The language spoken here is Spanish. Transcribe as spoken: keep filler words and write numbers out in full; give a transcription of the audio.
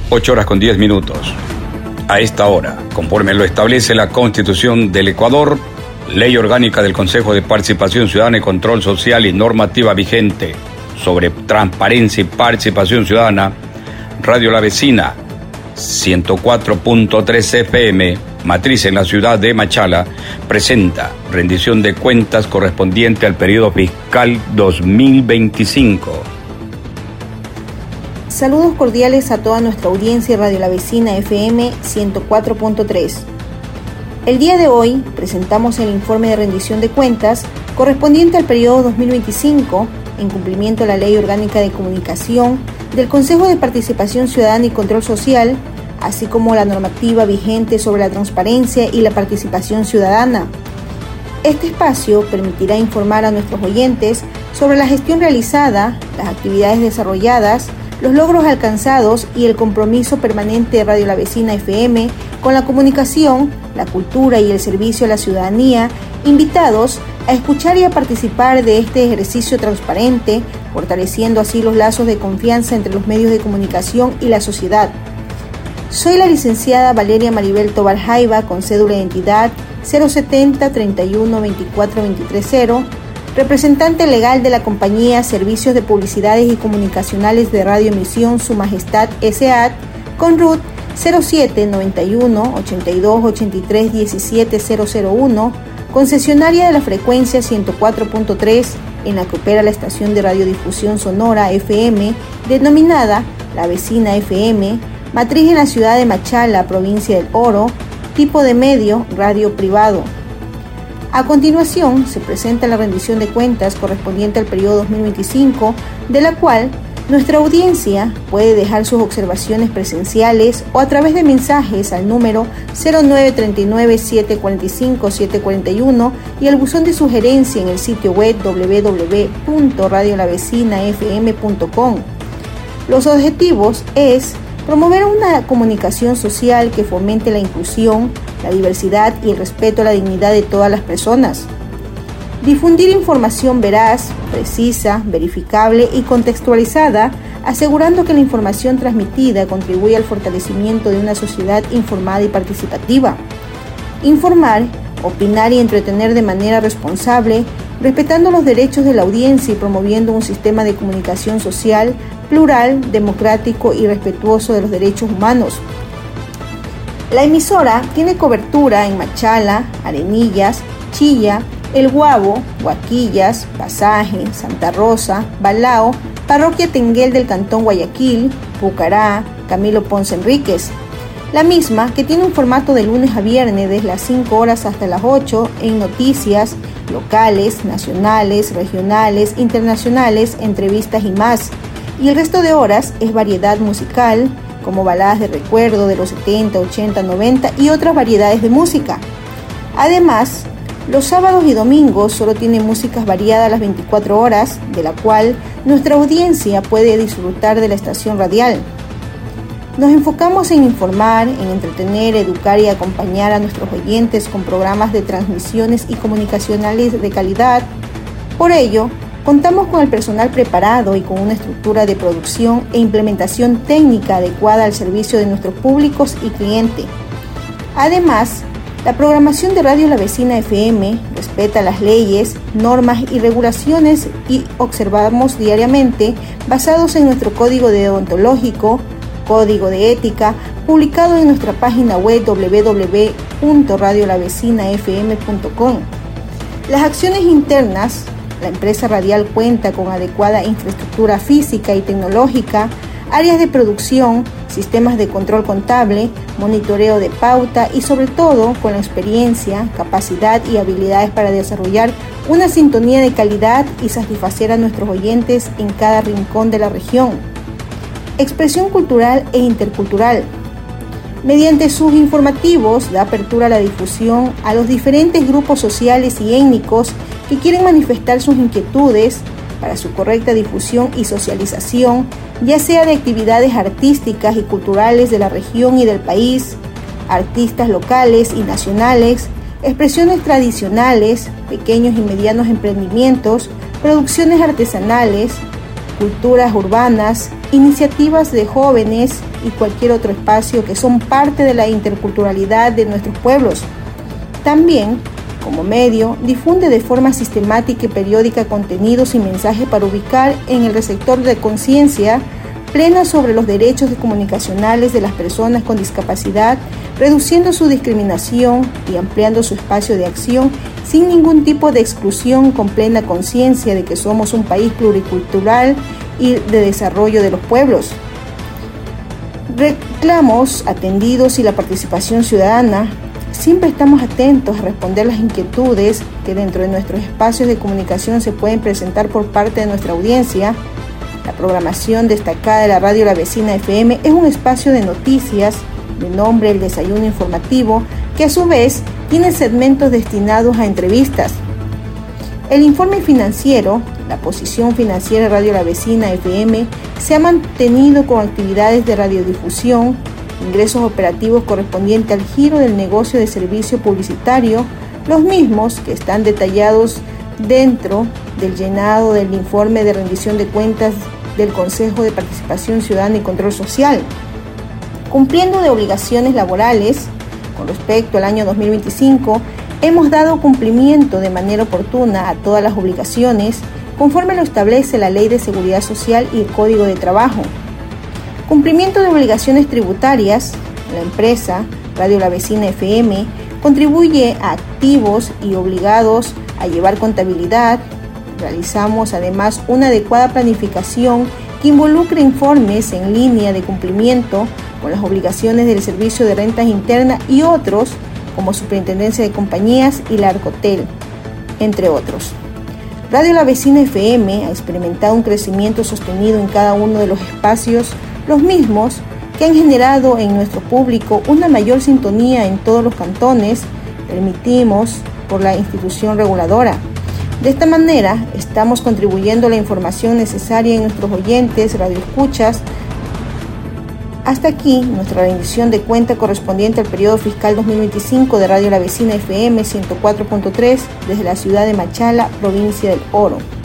ocho horas con diez minutos. A esta hora, conforme lo establece la Constitución del Ecuador, Ley Orgánica del Consejo de Participación Ciudadana y Control Social y normativa vigente sobre transparencia y participación ciudadana, Radio La Vecina, ciento cuatro punto tres F M, matriz en la ciudad de Machala, presenta rendición de cuentas correspondiente al periodo fiscal dos mil veinticinco. Saludos cordiales a toda nuestra audiencia de Radio La Vecina F M ciento cuatro punto tres. El día de hoy presentamos el informe de rendición de cuentas correspondiente al periodo dos mil veinticinco, en cumplimiento a la Ley Orgánica de Comunicación del Consejo de Participación Ciudadana y Control Social, así como la normativa vigente sobre la transparencia y la participación ciudadana. Este espacio permitirá informar a nuestros oyentes sobre la gestión realizada, las actividades desarrolladas, los logros alcanzados y el compromiso permanente de Radio La Vecina F M con la comunicación, la cultura y el servicio a la ciudadanía, invitados a escuchar y a participar de este ejercicio transparente, fortaleciendo así los lazos de confianza entre los medios de comunicación y la sociedad. Soy la licenciada Valeria Maribel Tobar Jaiba, con cédula de identidad cero setenta, treinta y uno, veinticuatro, veintitrés cero, representante legal de la compañía Servicios de Publicidades y Comunicacionales de Radioemisión Su Majestad S A T, con R U T cero siete, noventa y uno, ochenta y dos, ochenta y tres, diecisiete, cero cero uno, concesionaria de la frecuencia ciento cuatro punto tres, en la que opera la estación de radiodifusión sonora F M, denominada La Vecina F M, matriz en la ciudad de Machala, provincia del Oro, tipo de medio, radio privado. A continuación, se presenta la rendición de cuentas correspondiente al periodo dos mil veinticinco, de la cual nuestra audiencia puede dejar sus observaciones presenciales o a través de mensajes al número cero nueve treinta y nueve, siete cuarenta y cinco, siete cuarenta y uno y al buzón de sugerencia en el sitio web doble u doble u doble u punto radio la vecina f m punto com. Los objetivos es promover una comunicación social que fomente la inclusión, la diversidad y el respeto a la dignidad de todas las personas. Difundir información veraz, precisa, verificable y contextualizada, asegurando que la información transmitida contribuye al fortalecimiento de una sociedad informada y participativa. Informar, opinar y entretener de manera responsable, respetando los derechos de la audiencia y promoviendo un sistema de comunicación social plural, democrático y respetuoso de los derechos humanos. La emisora tiene cobertura en Machala, Arenillas, Chilla, El Guabo, Huaquillas, Pasaje, Santa Rosa, Balao, Parroquia Tenguel del Cantón Guayaquil, Pucará, Camilo Ponce Enríquez. La misma, que tiene un formato de lunes a viernes desde las cinco horas hasta las ocho en noticias locales, nacionales, regionales, internacionales, entrevistas y más. Y el resto de horas es variedad musical, como baladas de recuerdo de los setenta, ochenta, noventa y otras variedades de música. Además, los sábados y domingos solo tiene músicas variadas las veinticuatro horas, de la cual nuestra audiencia puede disfrutar de la estación radial. Nos enfocamos en informar, en entretener, educar y acompañar a nuestros oyentes con programas de transmisiones y comunicacionales de calidad. Por ello, contamos con el personal preparado y con una estructura de producción e implementación técnica adecuada al servicio de nuestros públicos y clientes. Además, la programación de Radio La Vecina F M respeta las leyes, normas y regulaciones y observamos diariamente basados en nuestro código deontológico, código de ética, publicado en nuestra página web doble u doble u doble u punto radio la vecina f m punto com. Las acciones internas. La empresa radial cuenta con adecuada infraestructura física y tecnológica, áreas de producción, sistemas de control contable, monitoreo de pauta y sobre todo con la experiencia, capacidad y habilidades para desarrollar una sintonía de calidad y satisfacer a nuestros oyentes en cada rincón de la región. Expresión cultural e intercultural. Mediante sus informativos da apertura a la difusión a los diferentes grupos sociales y étnicos que quieren manifestar sus inquietudes para su correcta difusión y socialización, ya sea de actividades artísticas y culturales de la región y del país, artistas locales y nacionales, expresiones tradicionales, pequeños y medianos emprendimientos, producciones artesanales, culturas urbanas, iniciativas de jóvenes y cualquier otro espacio que son parte de la interculturalidad de nuestros pueblos. También, como medio, difunde de forma sistemática y periódica contenidos y mensajes para ubicar en el receptor de conciencia plena sobre los derechos comunicacionales de las personas con discapacidad, reduciendo su discriminación y ampliando su espacio de acción sin ningún tipo de exclusión, con plena conciencia de que somos un país pluricultural y de desarrollo de los pueblos. Reclamos atendidos y la participación ciudadana. Siempre estamos atentos a responder las inquietudes que dentro de nuestros espacios de comunicación se pueden presentar por parte de nuestra audiencia. La programación destacada de la Radio La Vecina F M es un espacio de noticias de nombre El Desayuno Informativo, que a su vez tiene segmentos destinados a entrevistas. El informe financiero, la posición financiera de Radio La Vecina F M, se ha mantenido con actividades de radiodifusión, ingresos operativos correspondientes al giro del negocio de servicio publicitario, los mismos que están detallados dentro del llenado del informe de rendición de cuentas del Consejo de Participación Ciudadana y Control Social. Cumpliendo de obligaciones laborales, con respecto al año dos mil veinticinco, hemos dado cumplimiento de manera oportuna a todas las obligaciones, conforme lo establece la Ley de Seguridad Social y el Código de Trabajo. Cumplimiento de obligaciones tributarias. La empresa Radio La Vecina F M contribuye a activos y obligados a llevar contabilidad. Realizamos además una adecuada planificación que involucre informes en línea de cumplimiento con las obligaciones del Servicio de Rentas Internas y otros, como Superintendencia de Compañías y la Arcotel, entre otros. Radio La Vecina F M ha experimentado un crecimiento sostenido en cada uno de los espacios, los mismos que han generado en nuestro público una mayor sintonía en todos los cantones, permitimos por la institución reguladora. De esta manera, estamos contribuyendo a la información necesaria en nuestros oyentes, radioescuchas. Hasta aquí, nuestra rendición de cuenta correspondiente al periodo fiscal dos mil veinticinco de Radio La Vecina F M ciento cuatro punto tres desde la ciudad de Machala, provincia del Oro.